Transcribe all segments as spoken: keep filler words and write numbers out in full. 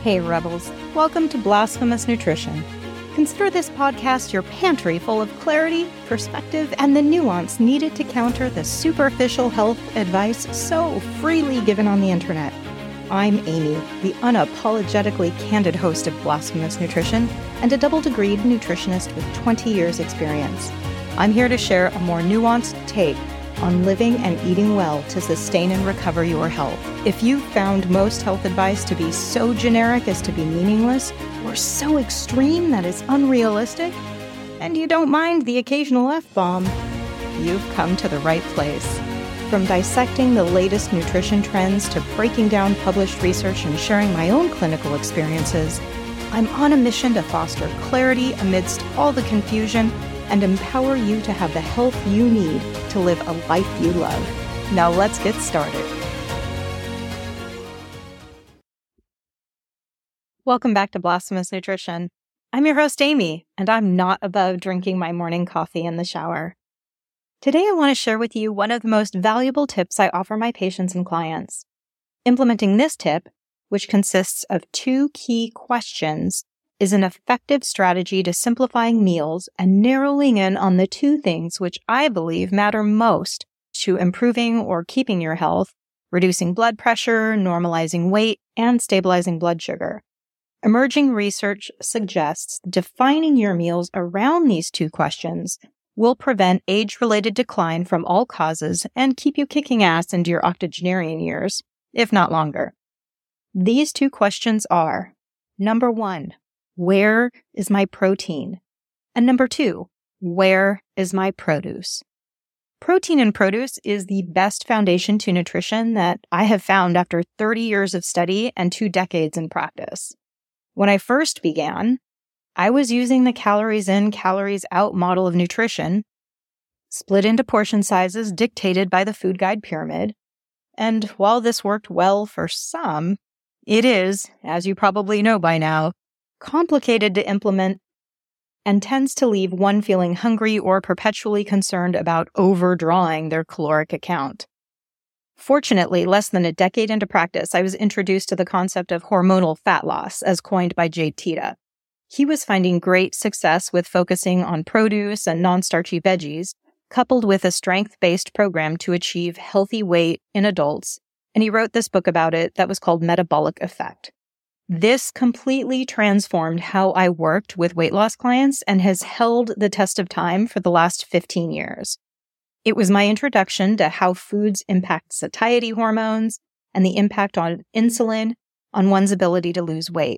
Hey Rebels, welcome to Blasphemous Nutrition. Consider this podcast your pantry full of clarity, perspective, and the nuance needed to counter the superficial health advice so freely given on the internet. I'm Amy, the unapologetically candid host of Blasphemous Nutrition and a double-degreed nutritionist with twenty years experience. I'm here to share a more nuanced take on living and eating well to sustain and recover your health. If you found most health advice to be so generic as to be meaningless, or so extreme that it's unrealistic, and you don't mind the occasional F-bomb, you've come to the right place. From dissecting the latest nutrition trends to breaking down published research and sharing my own clinical experiences, I'm on a mission to foster clarity amidst all the confusion and empower you to have the health you need to live a life you love. Now let's get started. Welcome back to Blasphemous Nutrition. I'm your host, Amy, and I'm not above drinking my morning coffee in the shower. Today, I want to share with you one of the most valuable tips I offer my patients and clients. Implementing this tip, which consists of two key questions, is an effective strategy to simplifying meals and narrowing in on the two things which I believe matter most to improving or keeping your health, reducing blood pressure, normalizing weight, and stabilizing blood sugar. Emerging research suggests defining your meals around these two questions will prevent age-related decline from all causes and keep you kicking ass into your octogenarian years, if not longer. These two questions are, number one, where is my protein? And number two, where is my produce? Protein in produce is the best foundation to nutrition that I have found after thirty years of study and two decades in practice. When I first began, I was using the calories in, calories out model of nutrition, split into portion sizes dictated by the food guide pyramid. And while this worked well for some, it is, as you probably know by now, complicated to implement and tends to leave one feeling hungry or perpetually concerned about overdrawing their caloric account. Fortunately, less than a decade into practice, I was introduced to the concept of hormonal fat loss, as coined by Jade Teta. He was finding great success with focusing on produce and non-starchy veggies, coupled with a strength-based program to achieve healthy weight in adults, and he wrote this book about it that was called Metabolic Effect. This completely transformed how I worked with weight loss clients and has held the test of time for the last fifteen years. It was my introduction to how foods impact satiety hormones and the impact on insulin on one's ability to lose weight.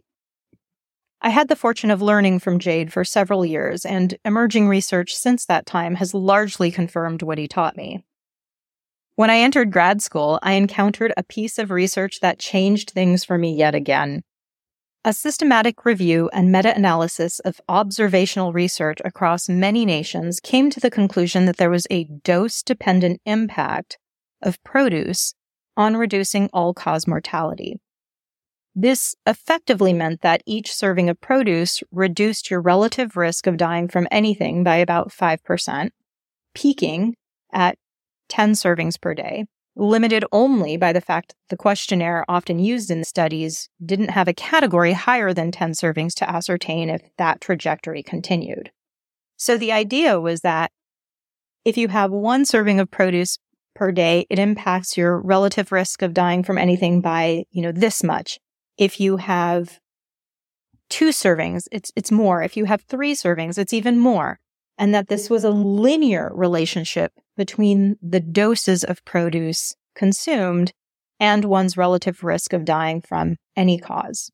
I had the fortune of learning from Jade for several years, and emerging research since that time has largely confirmed what he taught me. When I entered grad school, I encountered a piece of research that changed things for me yet again. A systematic review and meta-analysis of observational research across many nations came to the conclusion that there was a dose-dependent impact of produce on reducing all-cause mortality. This effectively meant that each serving of produce reduced your relative risk of dying from anything by about five percent, peaking at ten servings per day, limited only by the fact that the questionnaire often used in the studies didn't have a category higher than ten servings to ascertain if that trajectory continued. So the idea was that if you have one serving of produce per day, it impacts your relative risk of dying from anything by, you know, this much. If you have two servings, it's it's more. If you have three servings, it's even more. And that this was a linear relationship between the doses of produce consumed and one's relative risk of dying from any cause.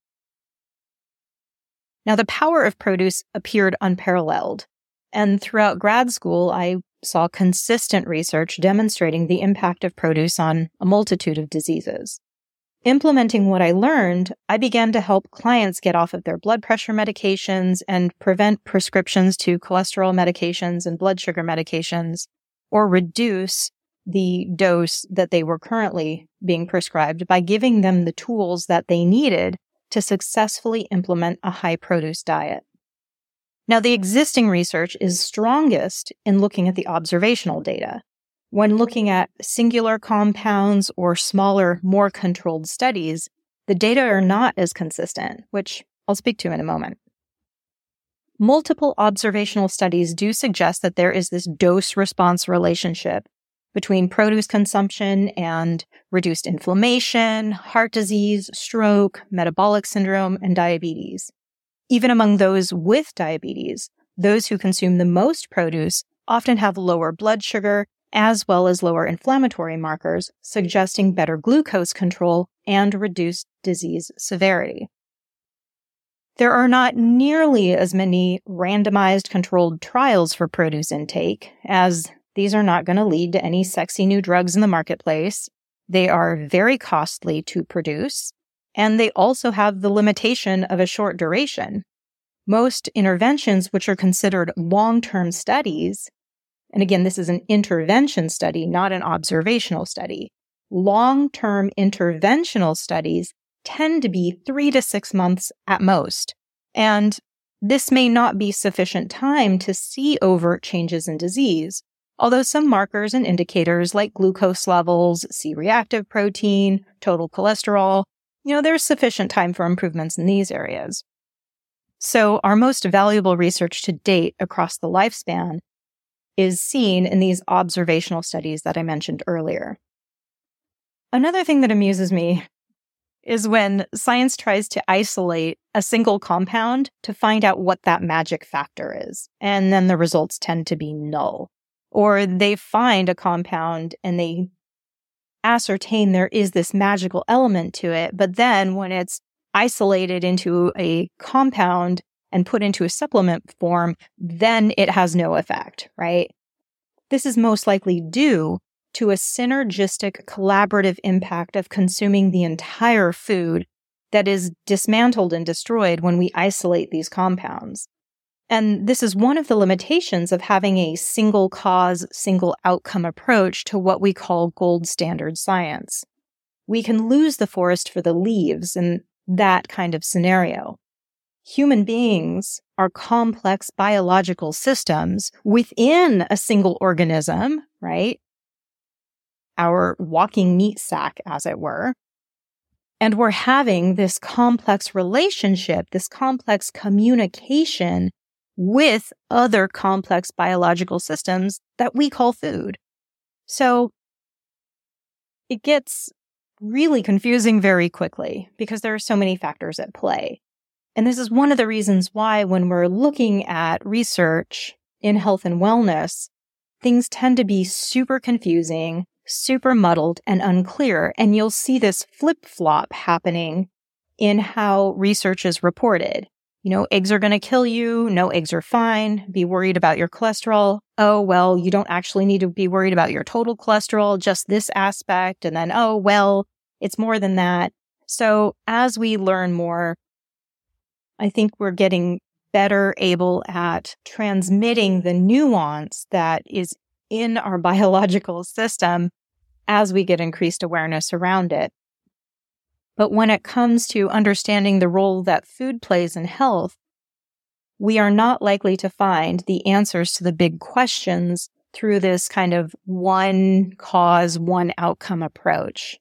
Now, the power of produce appeared unparalleled, and throughout grad school, I saw consistent research demonstrating the impact of produce on a multitude of diseases. Implementing what I learned, I began to help clients get off of their blood pressure medications and prevent prescriptions to cholesterol medications and blood sugar medications, or reduce the dose that they were currently being prescribed by giving them the tools that they needed to successfully implement a high produce diet. Now, the existing research is strongest in looking at the observational data. When looking at singular compounds or smaller, more controlled studies, the data are not as consistent, which I'll speak to in a moment. Multiple observational studies do suggest that there is this dose-response relationship between produce consumption and reduced inflammation, heart disease, stroke, metabolic syndrome, and diabetes. Even among those with diabetes, those who consume the most produce often have lower blood sugar as well as lower inflammatory markers, suggesting better glucose control and reduced disease severity. There are not nearly as many randomized controlled trials for produce intake, as these are not going to lead to any sexy new drugs in the marketplace. They are very costly to produce, and they also have the limitation of a short duration. Most interventions, which are considered long-term studies, and again, this is an intervention study, not an observational study. Long-term interventional studies tend to be three to six months at most. And this may not be sufficient time to see overt changes in disease, although some markers and indicators like glucose levels, C-reactive protein, total cholesterol, you know, there's sufficient time for improvements in these areas. So our most valuable research to date across the lifespan is seen in these observational studies that I mentioned earlier. Another thing that amuses me is when science tries to isolate a single compound to find out what that magic factor is, and then the results tend to be null. Or they find a compound and they ascertain there is this magical element to it, but then when it's isolated into a compound and put into a supplement form, then it has no effect, right? This is most likely due to a synergistic collaborative impact of consuming the entire food that is dismantled and destroyed when we isolate these compounds. And this is one of the limitations of having a single cause, single outcome approach to what we call gold standard science. We can lose the forest for the leaves in that kind of scenario. Human beings are complex biological systems within a single organism, right? Our walking meat sack, as it were. And we're having this complex relationship, this complex communication with other complex biological systems that we call food. So it gets really confusing very quickly because there are so many factors at play. And this is one of the reasons why when we're looking at research in health and wellness, things tend to be super confusing, super muddled, and unclear. And you'll see this flip-flop happening in how research is reported. You know, eggs are going to kill you. No, eggs are fine. Be worried about your cholesterol. Oh, well, you don't actually need to be worried about your total cholesterol, just this aspect. And then, oh, well, it's more than that. So as we learn more, I think we're getting better able at transmitting the nuance that is in our biological system as we get increased awareness around it. But when it comes to understanding the role that food plays in health, we are not likely to find the answers to the big questions through this kind of one cause, one outcome approach.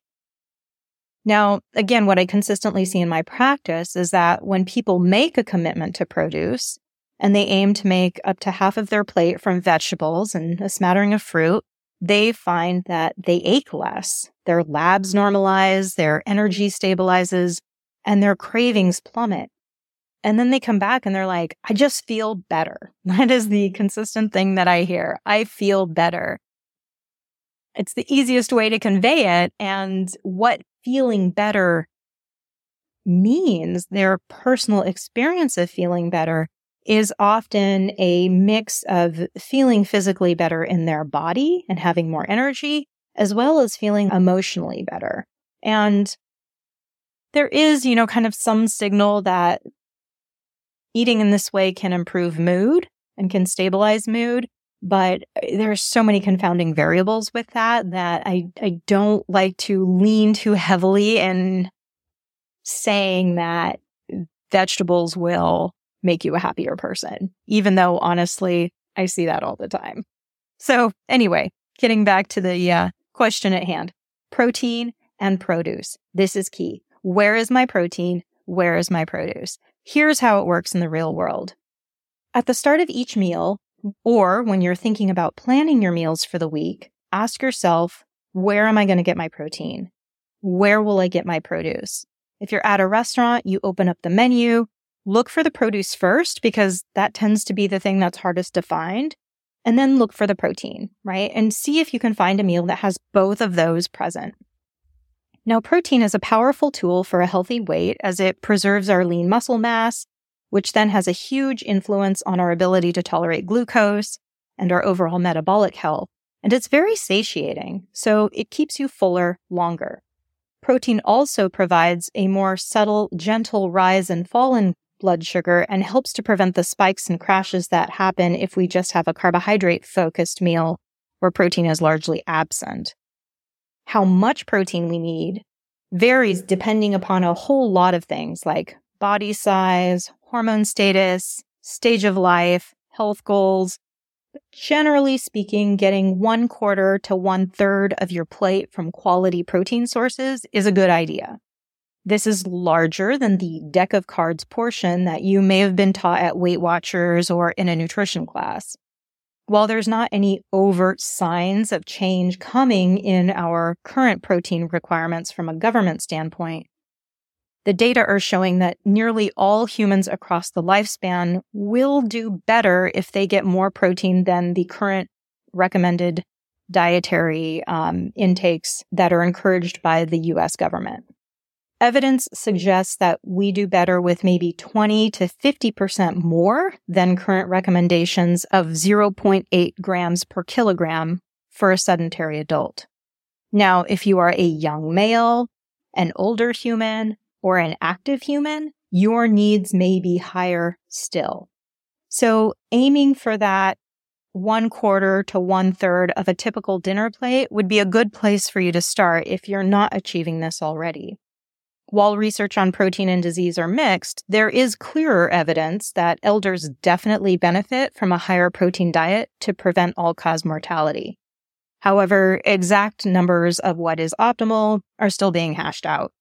Now, again, what I consistently see in my practice is that when people make a commitment to produce and they aim to make up to half of their plate from vegetables and a smattering of fruit, they find that they ache less. Their labs normalize, their energy stabilizes, and their cravings plummet. And then they come back and they're like, I just feel better. That is the consistent thing that I hear. I feel better. It's the easiest way to convey it. And what feeling better means, their personal experience of feeling better, is often a mix of feeling physically better in their body and having more energy, as well as feeling emotionally better. And there is, you know, kind of some signal that eating in this way can improve mood and can stabilize mood. But there are so many confounding variables with that that I, I don't like to lean too heavily in saying that vegetables will make you a happier person, even though, honestly, I see that all the time. So anyway, getting back to the uh, question at hand, protein and produce. This is key. where is my protein? Where is my produce? Here's how it works in the real world. At the start of each meal, or when you're thinking about planning your meals for the week, ask yourself, where am I going to get my protein? Where will I get my produce? If you're at a restaurant, you open up the menu, look for the produce first because that tends to be the thing that's hardest to find, and then look for the protein, right? And see if you can find a meal that has both of those present. Now, protein is a powerful tool for a healthy weight as it preserves our lean muscle mass, which then has a huge influence on our ability to tolerate glucose and our overall metabolic health. And it's very satiating, so it keeps you fuller longer. Protein also provides a more subtle, gentle rise and fall in blood sugar and helps to prevent the spikes and crashes that happen if we just have a carbohydrate-focused meal where protein is largely absent. How much protein we need varies depending upon a whole lot of things like body size, hormone status, stage of life, health goals. But generally speaking, getting one quarter to one third of your plate from quality protein sources is a good idea. This is larger than the deck of cards portion that you may have been taught at Weight Watchers or in a nutrition class. While there's not any overt signs of change coming in our current protein requirements from a government standpoint, the data are showing that nearly all humans across the lifespan will do better if they get more protein than the current recommended dietary um, intakes that are encouraged by the U S government. Evidence suggests that we do better with maybe twenty to fifty percent more than current recommendations of zero point eight grams per kilogram for a sedentary adult. Now, if you are a young male, an older human, or an active human, your needs may be higher still. So aiming for that one quarter to one third of a typical dinner plate would be a good place for you to start if you're not achieving this already. While research on protein and disease are mixed, there is clearer evidence that elders definitely benefit from a higher protein diet to prevent all-cause mortality. However, exact numbers of what is optimal are still being hashed out.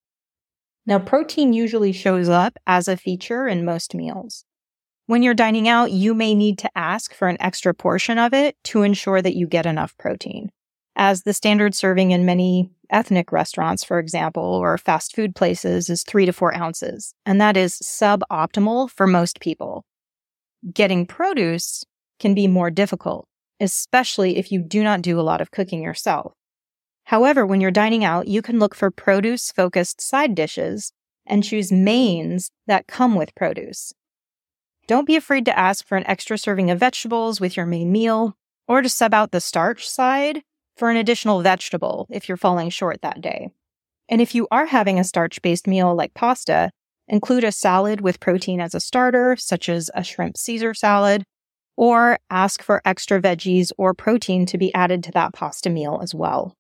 Now, protein usually shows up as a feature in most meals. When you're dining out, you may need to ask for an extra portion of it to ensure that you get enough protein, as the standard serving in many ethnic restaurants, for example, or fast food places is three to four ounces, and that is suboptimal for most people. Getting produce can be more difficult, especially if you do not do a lot of cooking yourself. However, when you're dining out, you can look for produce-focused side dishes and choose mains that come with produce. Don't be afraid to ask for an extra serving of vegetables with your main meal, or to sub out the starch side for an additional vegetable if you're falling short that day. And if you are having a starch-based meal like pasta, include a salad with protein as a starter, such as a shrimp Caesar salad, or ask for extra veggies or protein to be added to that pasta meal as well.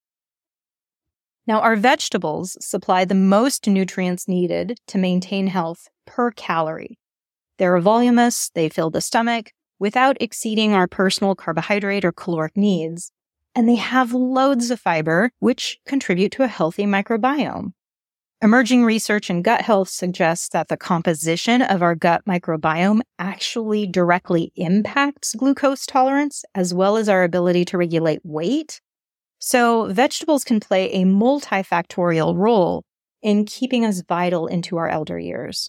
Now, our vegetables supply the most nutrients needed to maintain health per calorie. They're voluminous, they fill the stomach without exceeding our personal carbohydrate or caloric needs, and they have loads of fiber, which contribute to a healthy microbiome. Emerging research in gut health suggests that the composition of our gut microbiome actually directly impacts glucose tolerance, as well as our ability to regulate weight. So vegetables can play a multifactorial role in keeping us vital into our elder years.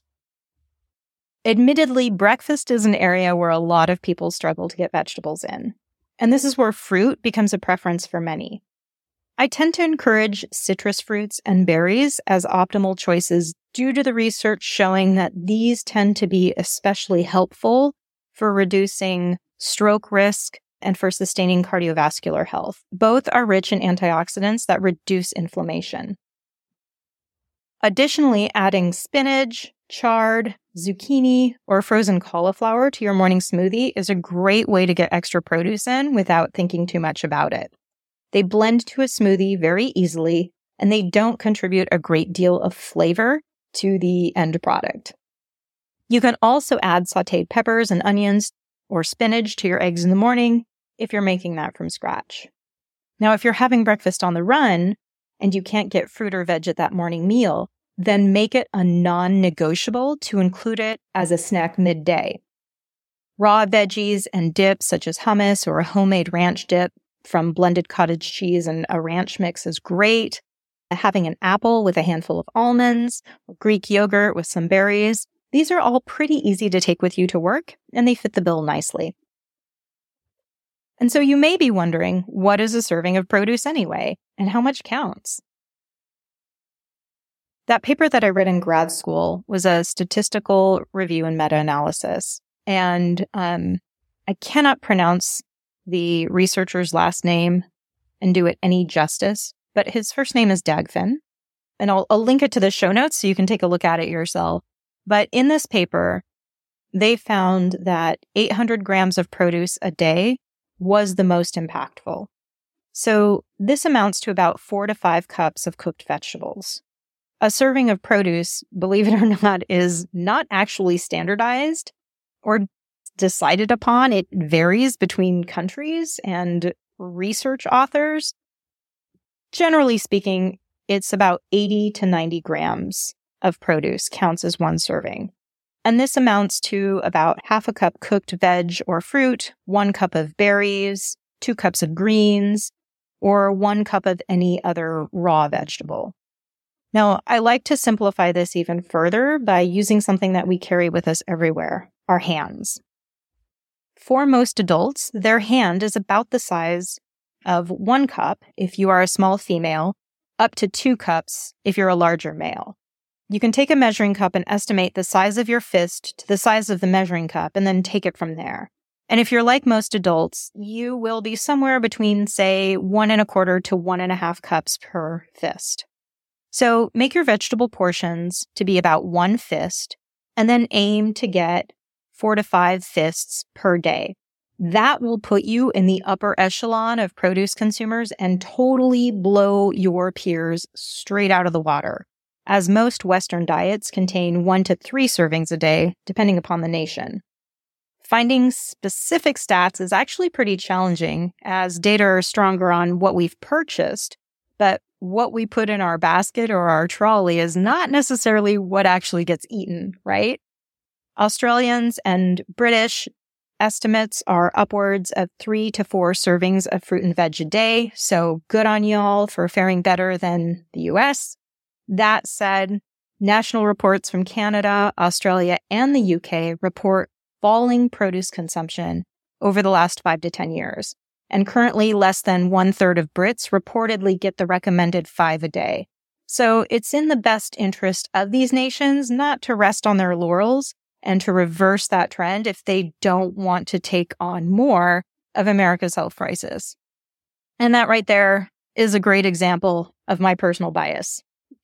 Admittedly, breakfast is an area where a lot of people struggle to get vegetables in, and this is where fruit becomes a preference for many. I tend to encourage citrus fruits and berries as optimal choices due to the research showing that these tend to be especially helpful for reducing stroke risk and for sustaining cardiovascular health. Both are rich in antioxidants that reduce inflammation. Additionally, adding spinach, chard, zucchini, or frozen cauliflower to your morning smoothie is a great way to get extra produce in without thinking too much about it. They blend to a smoothie very easily, and they don't contribute a great deal of flavor to the end product. You can also add sautéed peppers and onions or spinach to your eggs in the morning if you're making that from scratch. Now, if you're having breakfast on the run and you can't get fruit or veg at that morning meal, then make it a non-negotiable to include it as a snack midday. Raw veggies and dips such as hummus or a homemade ranch dip from blended cottage cheese and a ranch mix is great. Having an apple with a handful of almonds, or Greek yogurt with some berries, these are all pretty easy to take with you to work, and they fit the bill nicely. And so you may be wondering, what is a serving of produce anyway, and how much counts? That paper that I read in grad school was a statistical review and meta-analysis, and um, I cannot pronounce the researcher's last name and do it any justice, but his first name is Dagfin, and I'll, I'll link it to the show notes so you can take a look at it yourself. But in this paper, they found that eight hundred grams of produce a day was the most impactful. So this amounts to about four to five cups of cooked vegetables. A serving of produce, believe it or not, is not actually standardized or decided upon. It varies between countries and research authors. Generally speaking, it's about eighty to ninety grams of produce counts as one serving. And this amounts to about half a cup cooked veg or fruit, one cup of berries, two cups of greens, or one cup of any other raw vegetable. Now, I like to simplify this even further by using something that we carry with us everywhere, our hands. For most adults, their hand is about the size of one cup if you are a small female, up to two cups if you're a larger male. You can take a measuring cup and estimate the size of your fist to the size of the measuring cup and then take it from there. And if you're like most adults, you will be somewhere between, say, one and a quarter to one and a half cups per fist. So make your vegetable portions to be about one fist and then aim to get four to five fists per day. That will put you in the upper echelon of produce consumers and totally blow your peers straight out of the water, as most Western diets contain one to three servings a day, depending upon the nation. Finding specific stats is actually pretty challenging, as data are stronger on what we've purchased, but what we put in our basket or our trolley is not necessarily what actually gets eaten, right? Australians and British estimates are upwards of three to four servings of fruit and veg a day, so good on y'all for faring better than the U S. That said, national reports from Canada, Australia, and the U K report falling produce consumption over the last five to ten years, and currently less than one-third of Brits reportedly get the recommended five a day. So it's in the best interest of these nations not to rest on their laurels and to reverse that trend if they don't want to take on more of America's health crisis. And that right there is a great example of my personal bias.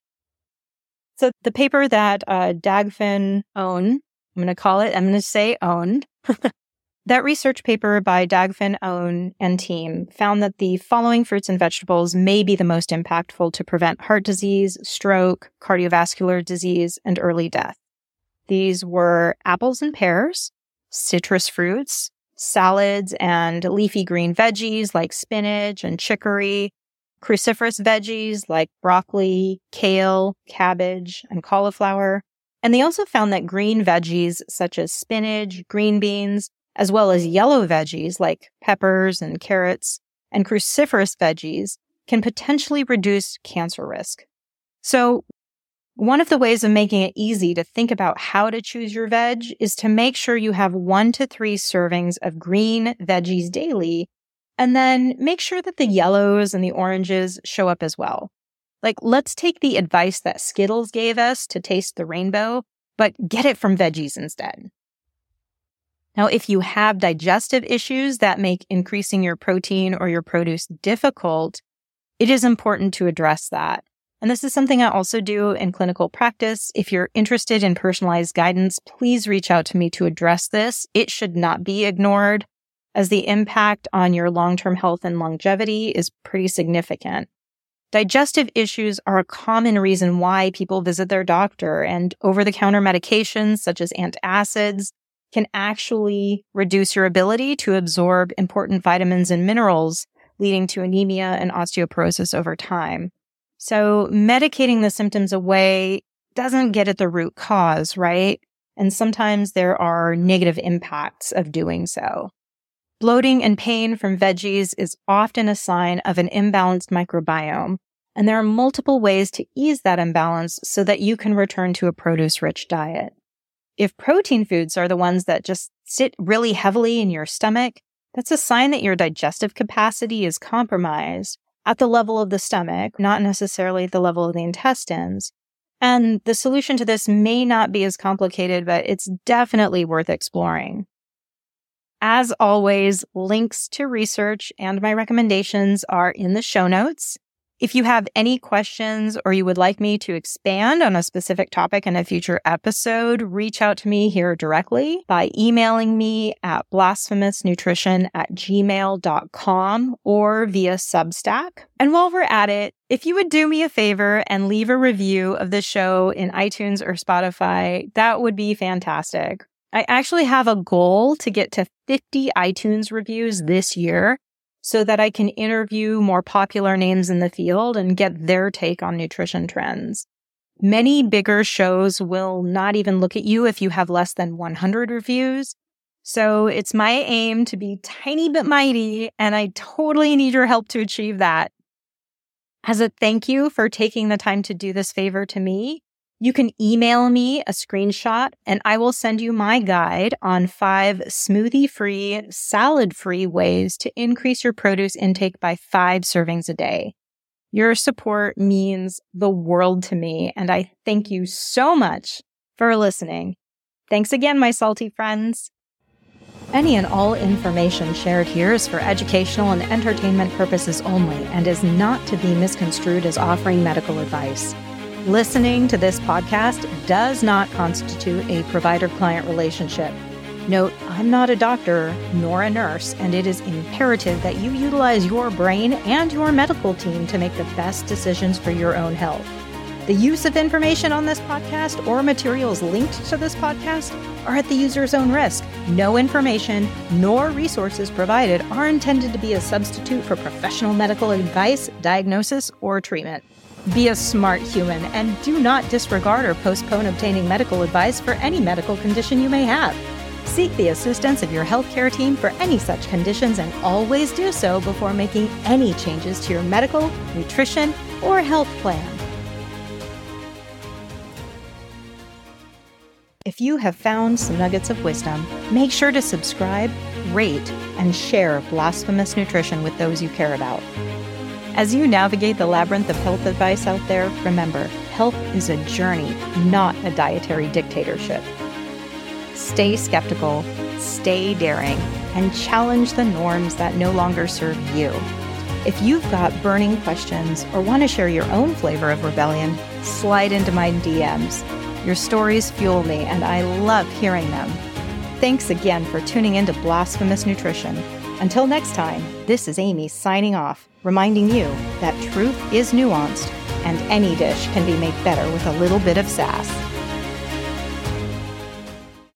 So the paper that uh, Dagfin owned, I'm going to call it, I'm going to say owned, that research paper by Dagfin Own and team found that the following fruits and vegetables may be the most impactful to prevent heart disease, stroke, cardiovascular disease, and early death. These were apples and pears, citrus fruits, salads and leafy green veggies like spinach and chicory, cruciferous veggies like broccoli, kale, cabbage, and cauliflower. And they also found that green veggies such as spinach, green beans, as well as yellow veggies like peppers and carrots, and cruciferous veggies can potentially reduce cancer risk. So one of the ways of making it easy to think about how to choose your veg is to make sure you have one to three servings of green veggies daily, and then make sure that the yellows and the oranges show up as well. Like, let's take the advice that Skittles gave us to taste the rainbow, but get it from veggies instead. Now, if you have digestive issues that make increasing your protein or your produce difficult, it is important to address that. And this is something I also do in clinical practice. If you're interested in personalized guidance, please reach out to me to address this. It should not be ignored, as the impact on your long-term health and longevity is pretty significant. Digestive issues are a common reason why people visit their doctor, and over-the-counter medications such as antacids can actually reduce your ability to absorb important vitamins and minerals, leading to anemia and osteoporosis over time. So medicating the symptoms away doesn't get at the root cause, right? And sometimes there are negative impacts of doing so. Bloating and pain from veggies is often a sign of an imbalanced microbiome, and there are multiple ways to ease that imbalance so that you can return to a produce-rich diet. If protein foods are the ones that just sit really heavily in your stomach, that's a sign that your digestive capacity is compromised at the level of the stomach, not necessarily at the level of the intestines. And the solution to this may not be as complicated, but it's definitely worth exploring. As always, links to research and my recommendations are in the show notes. If you have any questions or you would like me to expand on a specific topic in a future episode, reach out to me here directly by emailing me at blasphemousnutrition at gmail dot com or via Substack. And while we're at it, if you would do me a favor and leave a review of the show in iTunes or Spotify, that would be fantastic. I actually have a goal to get to fifty iTunes reviews this year so that I can interview more popular names in the field and get their take on nutrition trends. Many bigger shows will not even look at you if you have less than one hundred reviews. So it's my aim to be tiny but mighty, and I totally need your help to achieve that. As a thank you for taking the time to do this favor to me, you can email me a screenshot and I will send you my guide on five smoothie-free, salad-free ways to increase your produce intake by five servings a day. Your support means the world to me, and I thank you so much for listening. Thanks again, my salty friends. Any and all information shared here is for educational and entertainment purposes only and is not to be misconstrued as offering medical advice. Listening to this podcast does not constitute a provider-client relationship. Note, I'm not a doctor nor a nurse, and it is imperative that you utilize your brain and your medical team to make the best decisions for your own health. The use of information on this podcast or materials linked to this podcast are at the user's own risk. No information nor resources provided are intended to be a substitute for professional medical advice, diagnosis, or treatment. Be a smart human and do not disregard or postpone obtaining medical advice for any medical condition you may have. Seek the assistance of your healthcare team for any such conditions and always do so before making any changes to your medical, nutrition, or health plan. If you have found some nuggets of wisdom, make sure to subscribe, rate, and share Blasphemous Nutrition with those you care about. As you navigate the labyrinth of health advice out there, remember, health is a journey, not a dietary dictatorship. Stay skeptical, stay daring, and challenge the norms that no longer serve you. If you've got burning questions or want to share your own flavor of rebellion, slide into my D Ms. Your stories fuel me, and I love hearing them. Thanks again for tuning in to Blasphemous Nutrition. Until next time, this is Amy signing off, reminding you that truth is nuanced and any dish can be made better with a little bit of sass.